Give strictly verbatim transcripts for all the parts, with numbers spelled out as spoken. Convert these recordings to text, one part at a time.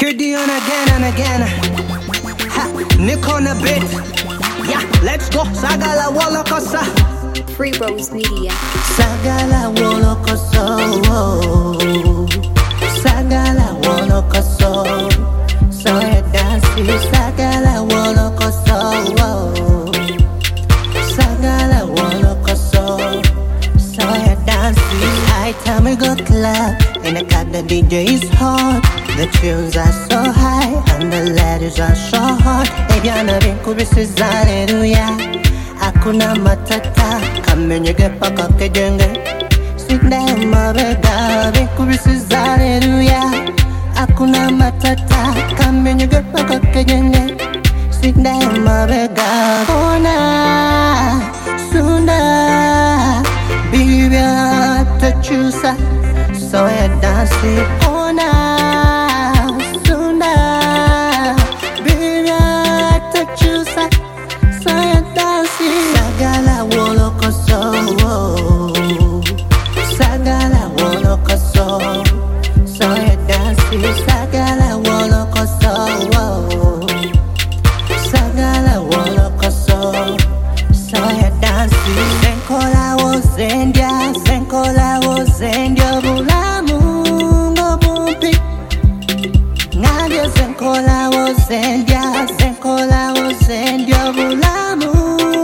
Kirdion again and again. Ha, Nick on a bit. Yeah, let's go. Sagala Wolokosa. Free Rose Media. Sagala Wolokoso. Sagala Wolokoso. So it dances. Sagala Wolokoso. Sagala Wolokoso. So it dances. I tell me go club. In the cut the D J is hot. The tunes are so high and the ladies are so hot. Ebyana binkubisiza haleluya. Hakuna matata kamenyege paka kejenge. Sinde mabega binkubisiza haleluya. Hakuna matata kamenyege paka kejenge. Sinde mabega ona sunda bibia tachusa. So I dance it ona. Sagala Wolokoso, Sagala Wolokoso, so you dance. Sagala Wolokoso, Sagala Wolokoso, so you dance. Senkola wozendia, senkola wozendia, bulamu ngobumpi. Ngadio senkola wozendia, senkola wozendia, bulamu.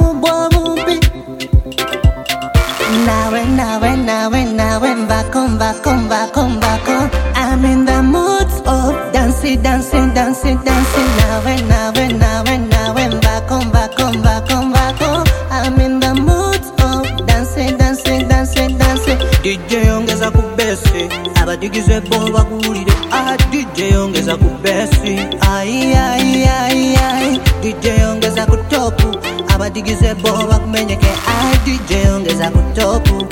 Now and now and now and now and back on, back on, back on, back on. I'm in the mood of dancing, dancing, dancing, dancing. Now and now and now and now and back on, back on, back on, back on. I'm in the mood of dancing, dancing, dancing, dancing. D J ongeza kubesi, abadigize boba kuulire. Ah, D J ongeza kubesi, ai ai ai ai. D J ongeza kutopu. Abadigize boba kumenyeke. I D J ongeza kutopu.